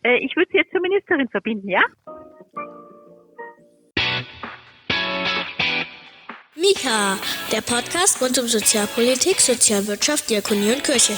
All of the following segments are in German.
Ich würde Sie jetzt zur Ministerin verbinden, ja? Mika, der Podcast rund um Sozialpolitik, Sozialwirtschaft, Diakonie und Kirche.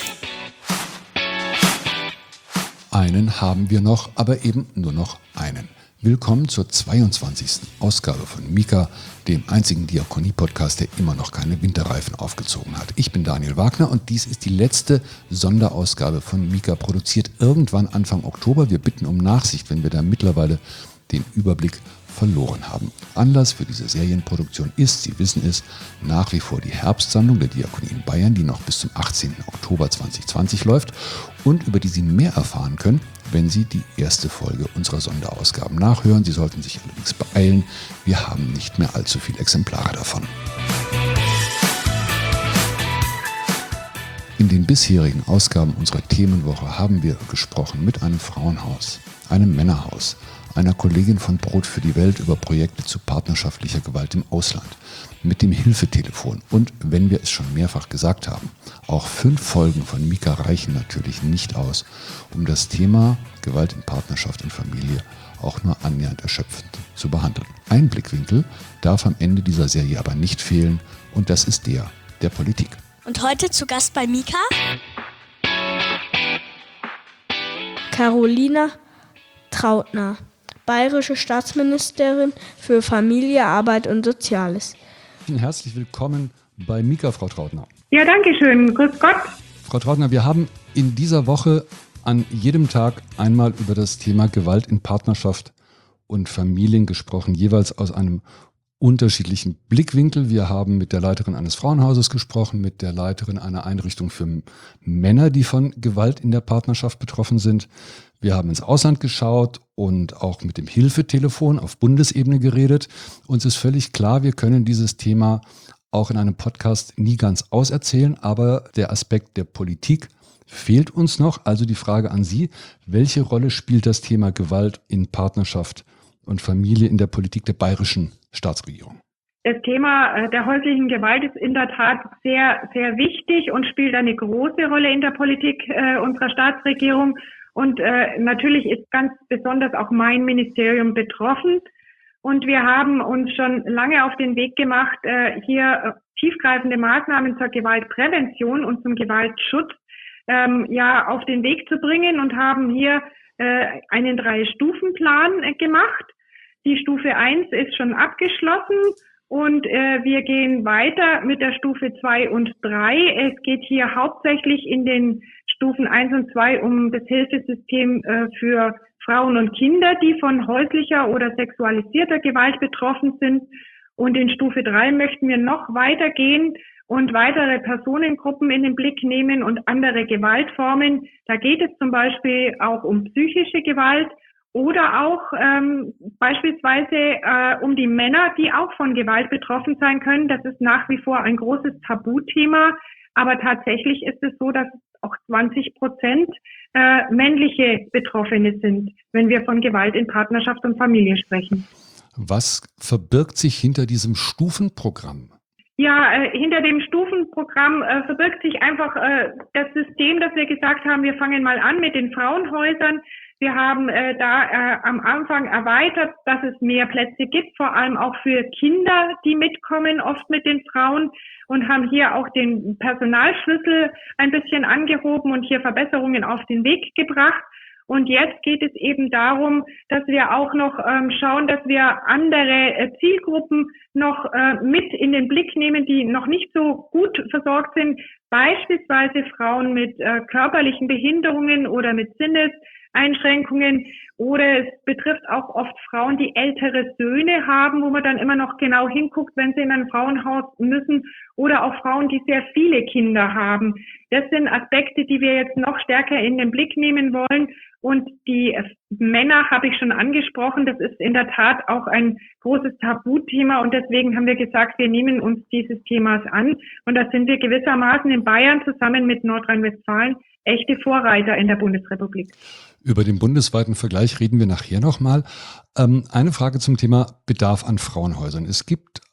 Einen haben wir noch, aber eben nur noch einen. Willkommen zur 22. Ausgabe von Mika, dem einzigen Diakonie-Podcast, der immer noch keine Winterreifen aufgezogen hat. Ich bin Daniel Wagner und dies ist die letzte Sonderausgabe von Mika, produziert irgendwann Anfang Oktober. Wir bitten um Nachsicht, wenn wir da mittlerweile den Überblick verloren haben. Anlass für diese Serienproduktion ist, Sie wissen es, nach wie vor die Herbstsammlung der Diakonie in Bayern, die noch bis zum 18. Oktober 2020 läuft und über die Sie mehr erfahren können, wenn Sie die erste Folge unserer Sonderausgaben nachhören. Sie sollten sich allerdings beeilen, wir haben nicht mehr allzu viele Exemplare davon. In den bisherigen Ausgaben unserer Themenwoche haben wir gesprochen mit einem Frauenhaus, einem Männerhaus, einer Kollegin von Brot für die Welt über Projekte zu partnerschaftlicher Gewalt im Ausland, mit dem Hilfetelefon und, wenn wir es schon mehrfach gesagt haben, auch 5 Folgen von Mika reichen natürlich nicht aus, um das Thema Gewalt in Partnerschaft und Familie auch nur annähernd erschöpfend zu behandeln. Ein Blickwinkel darf am Ende dieser Serie aber nicht fehlen und das ist der Politik. Und heute zu Gast bei Mika Carolina Trautner, bayerische Staatsministerin für Familie, Arbeit und Soziales. Herzlich willkommen bei Mika, Frau Trautner. Ja, danke schön. Grüß Gott. Frau Trautner, wir haben in dieser Woche an jedem Tag einmal über das Thema Gewalt in Partnerschaft und Familien gesprochen, jeweils aus einem unterschiedlichen Blickwinkel. Wir haben mit der Leiterin eines Frauenhauses gesprochen, mit der Leiterin einer Einrichtung für Männer, die von Gewalt in der Partnerschaft betroffen sind. Wir haben ins Ausland geschaut und auch mit dem Hilfetelefon auf Bundesebene geredet. Uns ist völlig klar, wir können dieses Thema auch in einem Podcast nie ganz auserzählen, aber der Aspekt der Politik fehlt uns noch. Also die Frage an Sie, welche Rolle spielt das Thema Gewalt in Partnerschaft und Familie in der Politik der bayerischen Staatsregierung? Das Thema der häuslichen Gewalt ist in der Tat sehr, sehr wichtig und spielt eine große Rolle in der Politik unserer Staatsregierung. Und natürlich ist ganz besonders auch mein Ministerium betroffen. Und wir haben uns schon lange auf den Weg gemacht, hier tiefgreifende Maßnahmen zur Gewaltprävention und zum Gewaltschutz auf den Weg zu bringen und haben hier einen 3-Stufen-Plan gemacht. Die Stufe 1 ist schon abgeschlossen und wir gehen weiter mit der Stufe 2 und 3. Es geht hier hauptsächlich in den Stufen 1 und 2 um das Hilfesystem für Frauen und Kinder, die von häuslicher oder sexualisierter Gewalt betroffen sind. Und in Stufe 3 möchten wir noch weitergehen und weitere Personengruppen in den Blick nehmen und andere Gewaltformen. Da geht es zum Beispiel auch um psychische Gewalt oder auch beispielsweise um die Männer, die auch von Gewalt betroffen sein können. Das ist nach wie vor ein großes Tabuthema. Aber tatsächlich ist es so, dass auch 20% männliche Betroffene sind, wenn wir von Gewalt in Partnerschaft und Familie sprechen. Was verbirgt sich hinter diesem Stufenprogramm? Ja, hinter dem Stufenprogramm verbirgt sich einfach das System, dass wir gesagt haben, wir fangen mal an mit den Frauenhäusern. Wir haben am Anfang erweitert, dass es mehr Plätze gibt, vor allem auch für Kinder, die mitkommen, oft mit den Frauen, und haben hier auch den Personalschlüssel ein bisschen angehoben und hier Verbesserungen auf den Weg gebracht. Und jetzt geht es eben darum, dass wir auch noch schauen, dass wir andere Zielgruppen noch mit in den Blick nehmen, die noch nicht so gut versorgt sind, beispielsweise Frauen mit körperlichen Behinderungen oder mit Sinneseinschränkungen, oder es betrifft auch oft Frauen, die ältere Söhne haben, wo man dann immer noch genau hinguckt, wenn sie in ein Frauenhaus müssen, oder auch Frauen, die sehr viele Kinder haben. Das sind Aspekte, die wir jetzt noch stärker in den Blick nehmen wollen. Und die Männer habe ich schon angesprochen. Das ist in der Tat auch ein großes Tabuthema. Und deswegen haben wir gesagt, wir nehmen uns dieses Themas an. Und da sind wir gewissermaßen in Bayern zusammen mit Nordrhein-Westfalen echte Vorreiter in der Bundesrepublik. Über den bundesweiten Vergleich reden wir nachher nochmal. Eine Frage zum Thema Bedarf an Frauenhäusern. Es gibt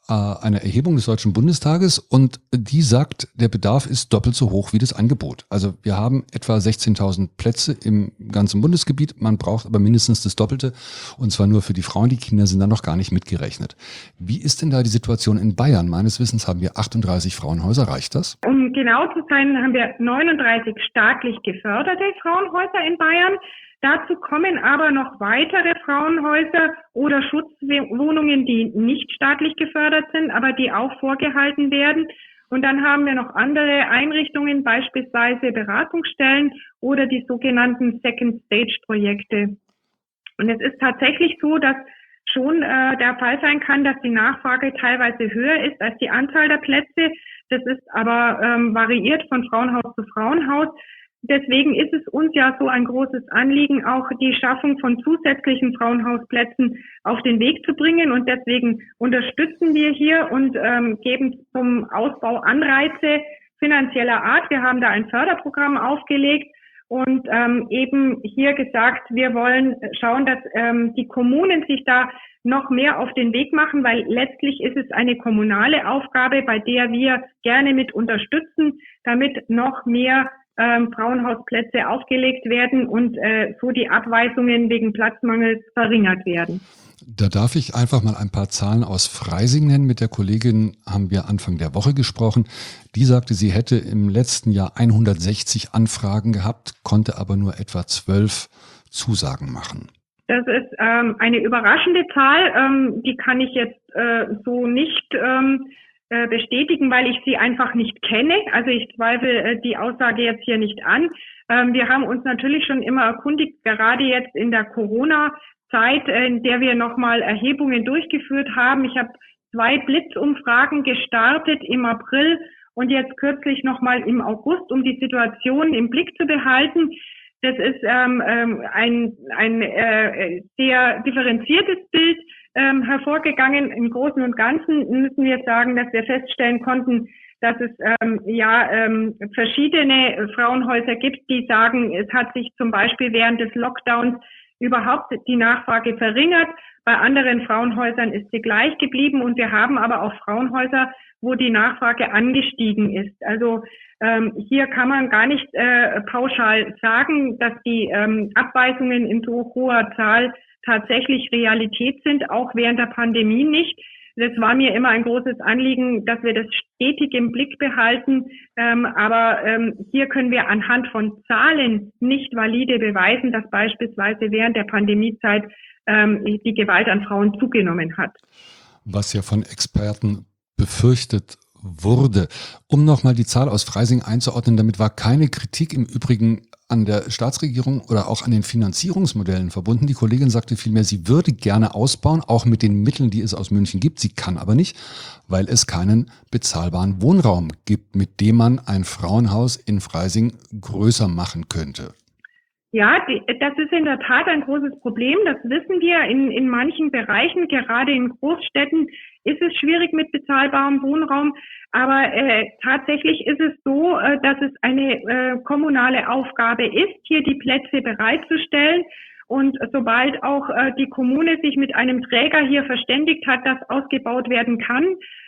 eine Erhebung des Deutschen Bundestages und die sagt, der Bedarf ist doppelt so hoch wie das Angebot. Also wir haben etwa 16.000 Plätze im ganzen Bundesgebiet, man braucht aber mindestens das Doppelte und zwar nur für die Frauen, die Kinder sind da noch gar nicht mitgerechnet. Wie ist denn da die Situation in Bayern? Meines Wissens haben wir 38 Frauenhäuser, reicht das? Um genau zu sein, haben wir 39 staatlich geförderte Frauenhäuser in Bayern. Dazu kommen aber noch weitere Frauenhäuser oder Schutzwohnungen, die nicht staatlich gefördert sind, aber die auch vorgehalten werden. Und dann haben wir noch andere Einrichtungen, beispielsweise Beratungsstellen oder die sogenannten Second-Stage-Projekte. Und es ist tatsächlich so, dass schon der Fall sein kann, dass die Nachfrage teilweise höher ist als die Anzahl der Plätze. Das ist aber variiert von Frauenhaus zu Frauenhaus. Deswegen ist es uns ja so ein großes Anliegen, auch die Schaffung von zusätzlichen Frauenhausplätzen auf den Weg zu bringen. Und deswegen unterstützen wir hier und geben zum Ausbau Anreize finanzieller Art. Wir haben da ein Förderprogramm aufgelegt und eben hier gesagt, wir wollen schauen, dass die Kommunen sich da noch mehr auf den Weg machen, weil letztlich ist es eine kommunale Aufgabe, bei der wir gerne mit unterstützen, damit noch mehr Frauenhausplätze aufgelegt werden und so die Abweisungen wegen Platzmangels verringert werden. Da darf ich einfach mal ein paar Zahlen aus Freising nennen. Mit der Kollegin haben wir Anfang der Woche gesprochen. Die sagte, sie hätte im letzten Jahr 160 Anfragen gehabt, konnte aber nur etwa 12 Zusagen machen. Das ist eine überraschende Zahl. Die kann ich jetzt so nicht bestätigen, weil ich sie einfach nicht kenne. Also ich zweifle die Aussage jetzt hier nicht an. Wir haben uns natürlich schon immer erkundigt, gerade jetzt in der Corona-Zeit, in der wir nochmal Erhebungen durchgeführt haben. Ich habe 2 Blitzumfragen gestartet im April und jetzt kürzlich nochmal im August, um die Situation im Blick zu behalten. Das ist ein sehr differenziertes Bild hervorgegangen. Im Großen und Ganzen müssen wir sagen, dass wir feststellen konnten, dass es verschiedene Frauenhäuser gibt, die sagen, es hat sich zum Beispiel während des Lockdowns überhaupt die Nachfrage verringert. Bei anderen Frauenhäusern ist sie gleich geblieben und wir haben aber auch Frauenhäuser, wo die Nachfrage angestiegen ist. Also hier kann man gar nicht pauschal sagen, dass die Abweisungen in so hoher Zahl tatsächlich Realität sind, auch während der Pandemie nicht. Das war mir immer ein großes Anliegen, dass wir das stetig im Blick behalten. Aber hier können wir anhand von Zahlen nicht valide beweisen, dass beispielsweise während der Pandemiezeit die Gewalt an Frauen zugenommen hat. Was ja von Experten befürchtet wurde. Um nochmal die Zahl aus Freising einzuordnen, damit war keine Kritik im Übrigen an der Staatsregierung oder auch an den Finanzierungsmodellen verbunden. Die Kollegin sagte vielmehr, sie würde gerne ausbauen, auch mit den Mitteln, die es aus München gibt. Sie kann aber nicht, weil es keinen bezahlbaren Wohnraum gibt, mit dem man ein Frauenhaus in Freising größer machen könnte. Ja, das ist in der Tat ein großes Problem. Das wissen wir in manchen Bereichen. Gerade in Großstädten ist es schwierig mit bezahlbarem Wohnraum. Aber tatsächlich ist es so, dass es eine kommunale Aufgabe ist, hier die Plätze bereitzustellen. Und sobald auch die Kommune sich mit einem Träger hier verständigt hat, dass ausgebaut werden kann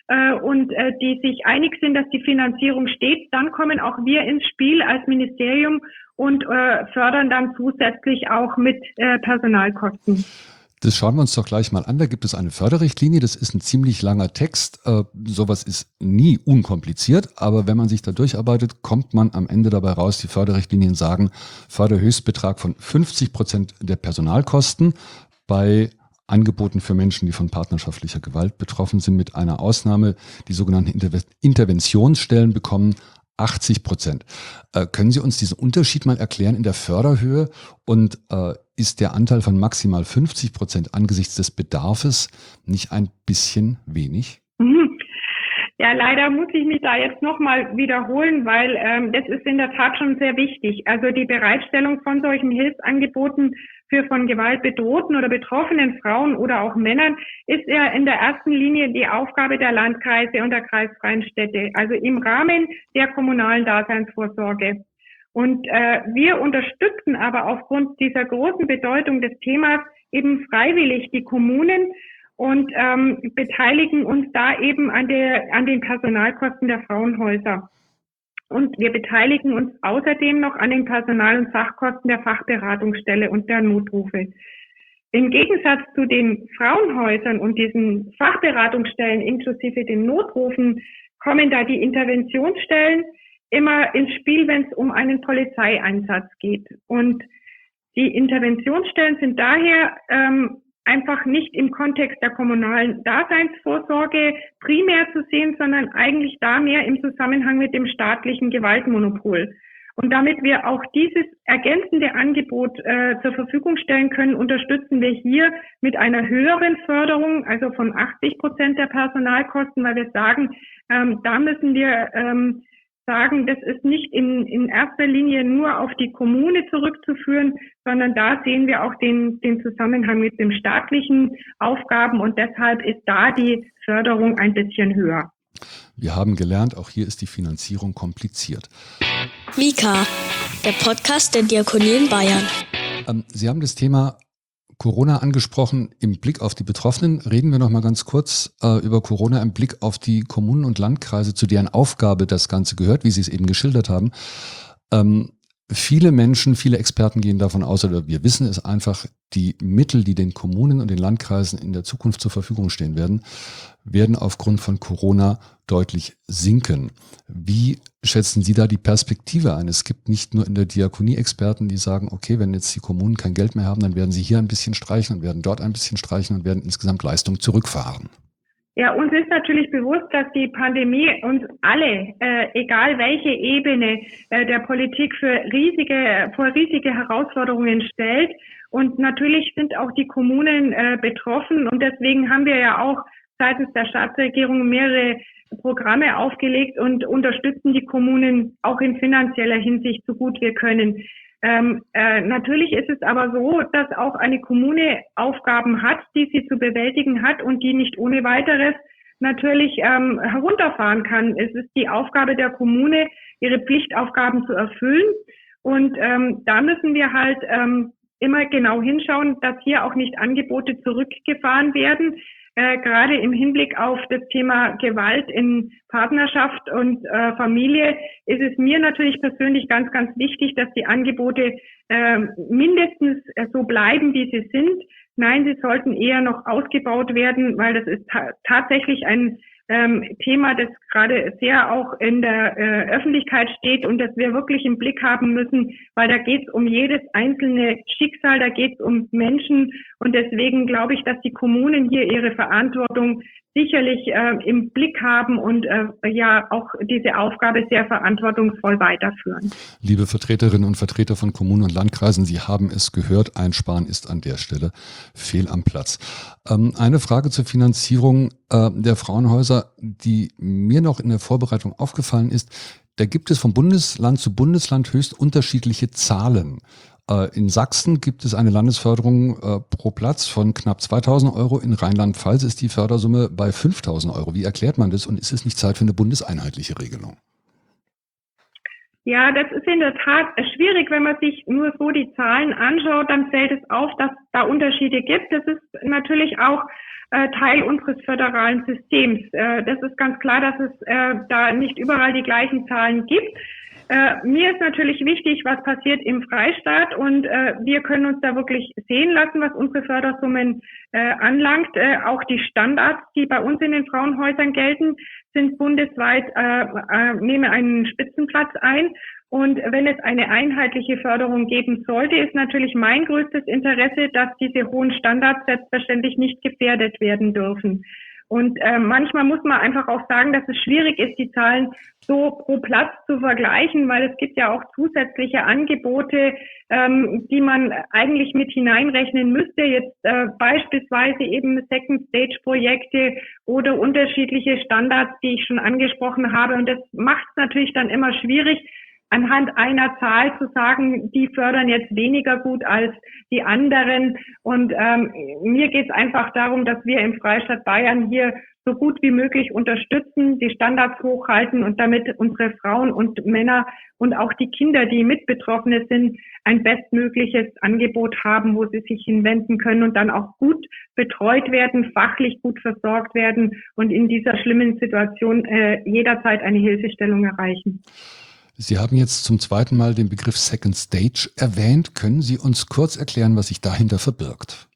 und die sich einig sind, dass die Finanzierung steht, dann kommen auch wir ins Spiel als Ministerium und fördern dann zusätzlich auch mit Personalkosten. Das schauen wir uns doch gleich mal an. Da gibt es eine Förderrichtlinie. Das ist ein ziemlich langer Text. Sowas ist nie unkompliziert. Aber wenn man sich da durcharbeitet, kommt man am Ende dabei raus. Die Förderrichtlinien sagen Förderhöchstbetrag von 50% der Personalkosten bei Angeboten für Menschen, die von partnerschaftlicher Gewalt betroffen sind, mit einer Ausnahme. Die sogenannten Interventionsstellen bekommen 80%. Können Sie uns diesen Unterschied mal erklären in der Förderhöhe und ist der Anteil von maximal 50% angesichts des Bedarfes nicht ein bisschen wenig? Ja, leider muss ich mich da jetzt nochmal wiederholen, weil das ist in der Tat schon sehr wichtig. Also die Bereitstellung von solchen Hilfsangeboten für von Gewalt bedrohten oder betroffenen Frauen oder auch Männern ist ja in der ersten Linie die Aufgabe der Landkreise und der kreisfreien Städte, also im Rahmen der kommunalen Daseinsvorsorge. Und wir unterstützen aber aufgrund dieser großen Bedeutung des Themas eben freiwillig die Kommunen und beteiligen uns da eben an den Personalkosten der Frauenhäuser. Und wir beteiligen uns außerdem noch an den Personal- und Sachkosten der Fachberatungsstelle und der Notrufe. Im Gegensatz zu den Frauenhäusern und diesen Fachberatungsstellen inklusive den Notrufen kommen da die Interventionsstellen immer ins Spiel, wenn es um einen Polizeieinsatz geht. Und die Interventionsstellen sind daher einfach nicht im Kontext der kommunalen Daseinsvorsorge primär zu sehen, sondern eigentlich da mehr im Zusammenhang mit dem staatlichen Gewaltmonopol. Und damit wir auch dieses ergänzende Angebot zur Verfügung stellen können, unterstützen wir hier mit einer höheren Förderung, also von 80% der Personalkosten, weil wir sagen, da müssen wir sagen, das ist nicht in erster Linie nur auf die Kommune zurückzuführen, sondern da sehen wir auch den Zusammenhang mit den staatlichen Aufgaben und deshalb ist da die Förderung ein bisschen höher. Wir haben gelernt, auch hier ist die Finanzierung kompliziert. Mika, der Podcast der Diakonie in Bayern. Sie haben das Thema Corona angesprochen. Im Blick auf die Betroffenen reden wir noch mal ganz kurz über Corona im Blick auf die Kommunen und Landkreise, zu deren Aufgabe das Ganze gehört, wie Sie es eben geschildert haben. Viele Menschen, viele Experten gehen davon aus, oder wir wissen es einfach, die Mittel, die den Kommunen und den Landkreisen in der Zukunft zur Verfügung stehen werden aufgrund von Corona deutlich sinken. Wie schätzen Sie da die Perspektive ein? Es gibt nicht nur in der Diakonie Experten, die sagen, okay, wenn jetzt die Kommunen kein Geld mehr haben, dann werden sie hier ein bisschen streichen und werden dort ein bisschen streichen und werden insgesamt Leistung zurückfahren. Ja, uns ist natürlich bewusst, dass die Pandemie uns alle, egal welche Ebene der Politik, vor riesige Herausforderungen stellt. Und natürlich sind auch die Kommunen betroffen. Und deswegen haben wir ja auch seitens der Staatsregierung mehrere Programme aufgelegt und unterstützen die Kommunen auch in finanzieller Hinsicht so gut wir können. Natürlich ist es aber so, dass auch eine Kommune Aufgaben hat, die sie zu bewältigen hat und die nicht ohne weiteres natürlich herunterfahren kann. Es ist die Aufgabe der Kommune, ihre Pflichtaufgaben zu erfüllen. Und da müssen wir halt immer genau hinschauen, dass hier auch nicht Angebote zurückgefahren werden. Gerade im Hinblick auf das Thema Gewalt in Partnerschaft und Familie ist es mir natürlich persönlich ganz, ganz wichtig, dass die Angebote mindestens so bleiben, wie sie sind. Nein, sie sollten eher noch ausgebaut werden, weil das ist tatsächlich ein Thema, das gerade sehr auch in der Öffentlichkeit steht und das wir wirklich im Blick haben müssen, weil da geht es um jedes einzelne Schicksal, da geht es um Menschen und deswegen glaube ich, dass die Kommunen hier ihre Verantwortung sicherlich im Blick haben und ja auch diese Aufgabe sehr verantwortungsvoll weiterführen. Liebe Vertreterinnen und Vertreter von Kommunen und Landkreisen, Sie haben es gehört, Einsparen ist an der Stelle fehl am Platz. Eine Frage zur Finanzierung der Frauenhäuser, die mir noch in der Vorbereitung aufgefallen ist. Da gibt es von Bundesland zu Bundesland höchst unterschiedliche Zahlen. In Sachsen gibt es eine Landesförderung pro Platz von knapp 2.000 Euro. In Rheinland-Pfalz ist die Fördersumme bei 5.000 Euro. Wie erklärt man das und ist es nicht Zeit für eine bundeseinheitliche Regelung? Ja, das ist in der Tat schwierig, wenn man sich nur so die Zahlen anschaut, dann fällt es auf, dass es da Unterschiede gibt. Das ist natürlich auch Teil unseres föderalen Systems. Das ist ganz klar, dass es da nicht überall die gleichen Zahlen gibt. Mir ist natürlich wichtig, was passiert im Freistaat und wir können uns da wirklich sehen lassen, was unsere Fördersummen anlangt. Auch die Standards, die bei uns in den Frauenhäusern gelten, sind bundesweit, nehmen einen Spitzenplatz ein. Und wenn es eine einheitliche Förderung geben sollte, ist natürlich mein größtes Interesse, dass diese hohen Standards selbstverständlich nicht gefährdet werden dürfen. Und manchmal muss man einfach auch sagen, dass es schwierig ist, die Zahlen so pro Platz zu vergleichen, weil es gibt ja auch zusätzliche Angebote, die man eigentlich mit hineinrechnen müsste. Jetzt beispielsweise eben Second-Stage-Projekte oder unterschiedliche Standards, die ich schon angesprochen habe. Und das macht es natürlich dann immer schwierig, anhand einer Zahl zu sagen, die fördern jetzt weniger gut als die anderen. Und mir geht es einfach darum, dass wir im Freistaat Bayern hier so gut wie möglich unterstützen, die Standards hochhalten und damit unsere Frauen und Männer und auch die Kinder, die mit Betroffene sind, ein bestmögliches Angebot haben, wo sie sich hinwenden können und dann auch gut betreut werden, fachlich gut versorgt werden und in dieser schlimmen Situation jederzeit eine Hilfestellung erreichen. Sie haben jetzt zum zweiten Mal den Begriff Second Stage erwähnt. Können Sie uns kurz erklären, was sich dahinter verbirgt?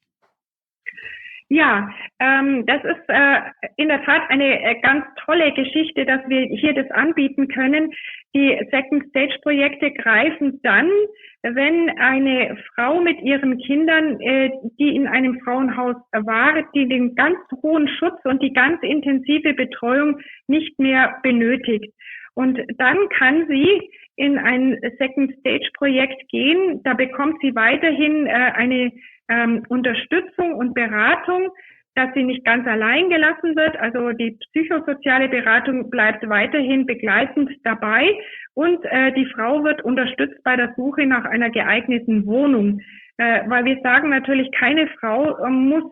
Ja, das ist in der Tat eine ganz tolle Geschichte, dass wir hier das anbieten können. Die Second Stage Projekte greifen dann, wenn eine Frau mit ihren Kindern, die in einem Frauenhaus war, die den ganz hohen Schutz und die ganz intensive Betreuung nicht mehr benötigt. Und dann kann sie in ein Second Stage Projekt gehen. Da bekommt sie weiterhin eine Unterstützung und Beratung, dass sie nicht ganz allein gelassen wird. Also die psychosoziale Beratung bleibt weiterhin begleitend dabei und die Frau wird unterstützt bei der Suche nach einer geeigneten Wohnung. Weil wir sagen natürlich, keine Frau muss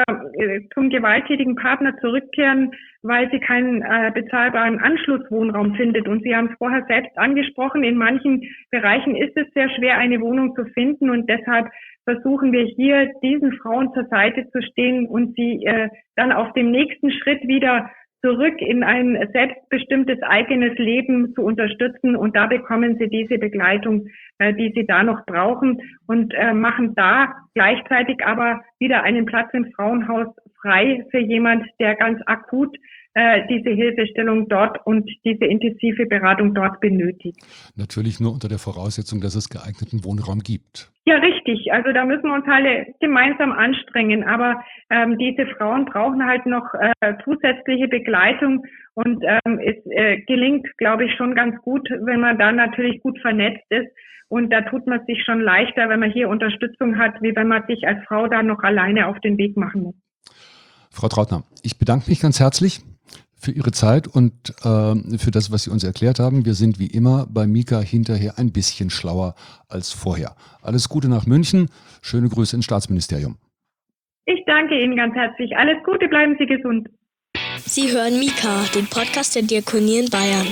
zum gewalttätigen Partner zurückkehren, weil sie keinen bezahlbaren Anschlusswohnraum findet. Und Sie haben es vorher selbst angesprochen, in manchen Bereichen ist es sehr schwer, eine Wohnung zu finden. Und deshalb versuchen wir hier, diesen Frauen zur Seite zu stehen und sie dann auf dem nächsten Schritt wieder zurück in ein selbstbestimmtes eigenes Leben zu unterstützen. Und da bekommen sie diese Begleitung, die sie da noch brauchen und machen da gleichzeitig aber wieder einen Platz im Frauenhaus frei für jemand, der ganz akut diese Hilfestellung dort und diese intensive Beratung dort benötigt. Natürlich nur unter der Voraussetzung, dass es geeigneten Wohnraum gibt. Ja, richtig. Also da müssen wir uns alle gemeinsam anstrengen. Aber diese Frauen brauchen halt noch zusätzliche Begleitung. Und es gelingt, glaube ich, schon ganz gut, wenn man da natürlich gut vernetzt ist. Und da tut man sich schon leichter, wenn man hier Unterstützung hat, wie wenn man sich als Frau da noch alleine auf den Weg machen muss. Frau Trautner, ich bedanke mich ganz herzlich für Ihre Zeit und für das, was Sie uns erklärt haben. Wir sind wie immer bei Mika hinterher ein bisschen schlauer als vorher. Alles Gute nach München. Schöne Grüße ins Staatsministerium. Ich danke Ihnen ganz herzlich. Alles Gute, bleiben Sie gesund. Sie hören Mika, den Podcast der Diakonie in Bayern.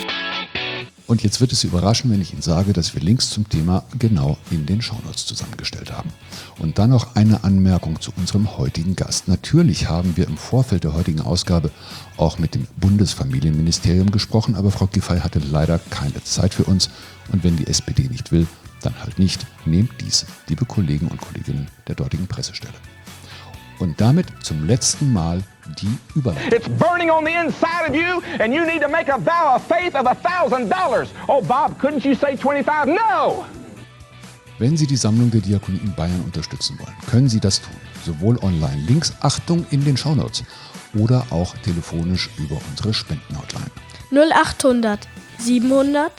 Und jetzt wird es Sie überraschen, wenn ich Ihnen sage, dass wir Links zum Thema genau in den Shownotes zusammengestellt haben. Und dann noch eine Anmerkung zu unserem heutigen Gast. Natürlich haben wir im Vorfeld der heutigen Ausgabe auch mit dem Bundesfamilienministerium gesprochen, aber Frau Giffey hatte leider keine Zeit für uns. Und wenn die SPD nicht will, dann halt nicht. Nehmt dies, liebe Kollegen und Kolleginnen der dortigen Pressestelle. Und damit zum letzten Mal die Überleitung. It's burning on the inside of you and you need to make a vow of faith of $1,000. Oh, Bob, couldn't you say 25? No! Wenn Sie die Sammlung der Diakonie in Bayern unterstützen wollen, können Sie das tun. Sowohl online, Links, Achtung, in den Shownotes, oder auch telefonisch über unsere Spendenhotline. 0800 700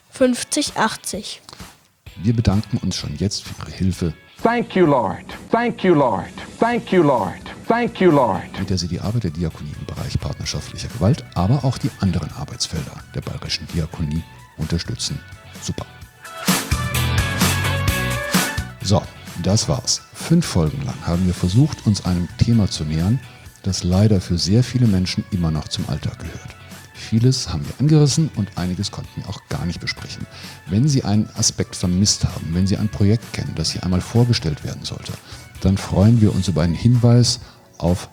50 80. Wir bedanken uns schon jetzt für Ihre Hilfe, Thank you, Lord. Thank you, Lord. Thank you, Lord. Thank you, Lord. mit der Sie die Arbeit der Diakonie im Bereich partnerschaftlicher Gewalt, aber auch die anderen Arbeitsfelder der bayerischen Diakonie unterstützen. Super. So, das war's. 5 Folgen lang haben wir versucht, uns einem Thema zu nähern, das leider für sehr viele Menschen immer noch zum Alltag gehört. Vieles haben wir angerissen und einiges konnten wir auch gar nicht besprechen. Wenn Sie einen Aspekt vermisst haben, wenn Sie ein Projekt kennen, das hier einmal vorgestellt werden sollte, dann freuen wir uns über einen Hinweis auf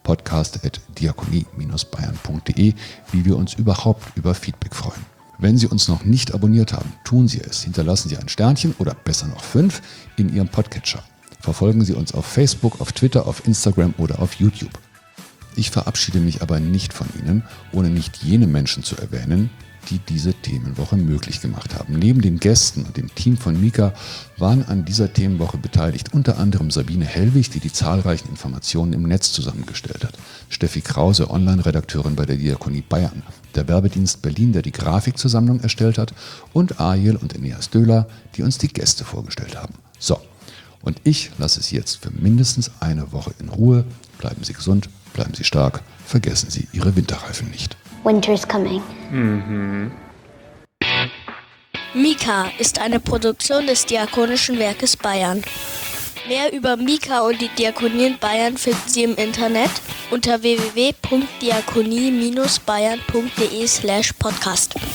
podcast@diakonie-bayern.de, wie wir uns überhaupt über Feedback freuen. Wenn Sie uns noch nicht abonniert haben, tun Sie es. Hinterlassen Sie ein Sternchen oder besser noch 5 in Ihrem Podcatcher. Verfolgen Sie uns auf Facebook, auf Twitter, auf Instagram oder auf YouTube. Ich verabschiede mich aber nicht von Ihnen, ohne nicht jene Menschen zu erwähnen, die diese Themenwoche möglich gemacht haben. Neben den Gästen und dem Team von Mika waren an dieser Themenwoche beteiligt unter anderem Sabine Hellwig, die die zahlreichen Informationen im Netz zusammengestellt hat, Steffi Krause, Online-Redakteurin bei der Diakonie Bayern, der Werbedienst Berlin, der die Grafikzusammlung erstellt hat, und Ariel und Eneas Döhler, die uns die Gäste vorgestellt haben. So, und ich lasse Sie jetzt für mindestens eine Woche in Ruhe. Bleiben Sie gesund, bleiben Sie stark, vergessen Sie Ihre Winterreifen nicht. Winter's coming. Mika ist eine Produktion des Diakonischen Werkes Bayern. Mehr über Mika und die Diakonie in Bayern finden Sie im Internet unter www.diakonie-bayern.de/podcast.